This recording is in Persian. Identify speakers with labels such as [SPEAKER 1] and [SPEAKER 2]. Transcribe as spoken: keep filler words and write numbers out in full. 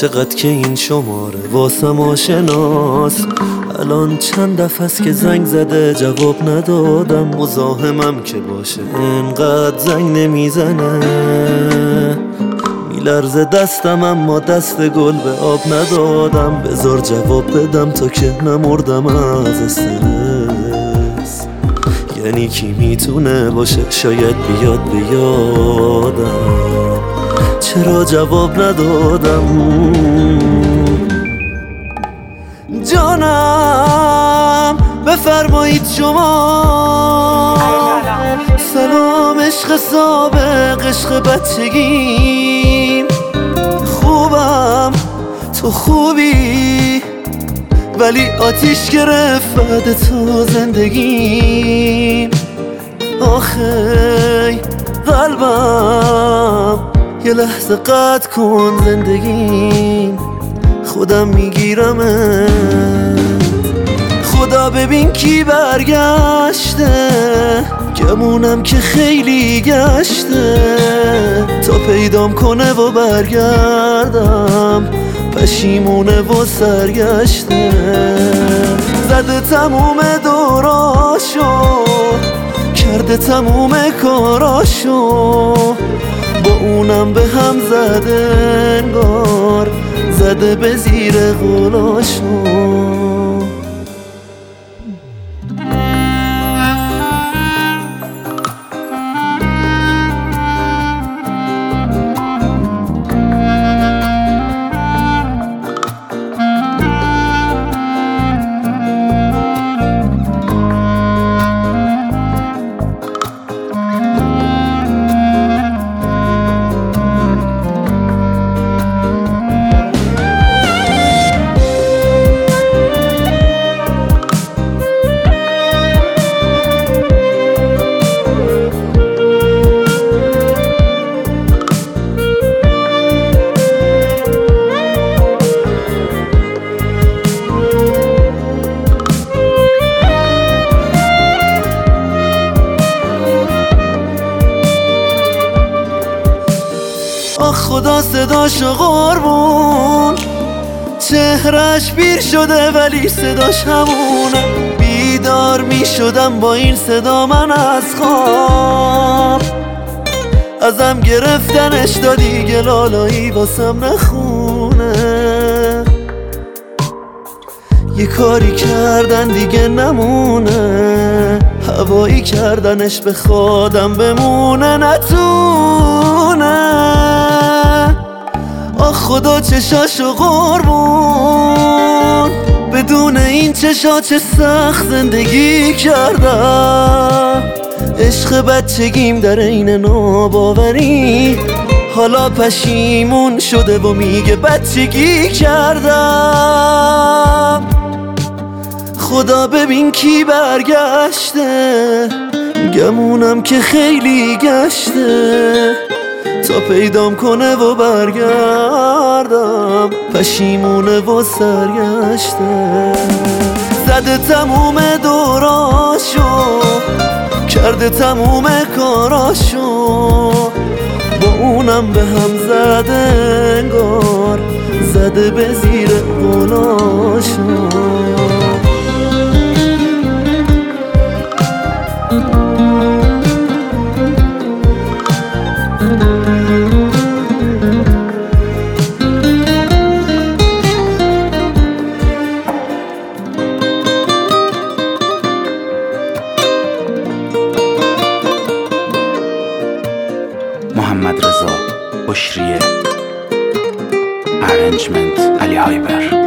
[SPEAKER 1] چقدر که این شماره واسم آشناست. الان چند دفعه است که زنگ زده جواب ندادم. مزاحمم که باشه انقدر زنگ نمیزنه. میلرزه دستم اما دست گل به آب ندادم. بذار جواب بدم تا که نمردم از استرس. یعنی کی میتونه باشه شاید بیاد بیادم. چرا جواب ندادم؟ جانم بفرمایید شما. سلام عشق سابق، عشق بچگیم. خوبم تو خوبی، ولی آتیش گرفت بعد تو زندگیم. آخی قلبم یه لحظه قطع کن زندگیم. خودم میگیرمه. خدا ببین کی برگشته. گمونم که خیلی گشته تا پیدام کنه و برگردم. پشیمونه و سرگشته. زده تموم دوراشو، کرده تموم کاراشو. با اونم به هم زده انگار، زده به زیر غلاشو. آخ خدا صداشو قربون. چهرش پیر شده ولی صداش همونه. بیدار می شدم با این صدا من از خواب. ازم گرفتنش تا دیگه لالایی واسم نخونه. یه کاری کردن دیگه نمونه. هوایی کردنش به خودم بمونه نتونه. آخ خدا چشاشو قربون. بدون این چشا چه سخت زندگی کردم. عشق بچگیم در این ناباوری حالا پشیمون شده و میگه بچگی کردم. خدا ببین کی برگشته. گمونم که خیلی گشته تا پیدام کنه و برگردم. پشیمونه و سرگشته. زده تموم دوراشو، کرده تموم کاراشو. با اونم به هم زده انگار، زده به زیر غلاشو.
[SPEAKER 2] محمد رضا بشریه. ارنجمنت علی هایبر.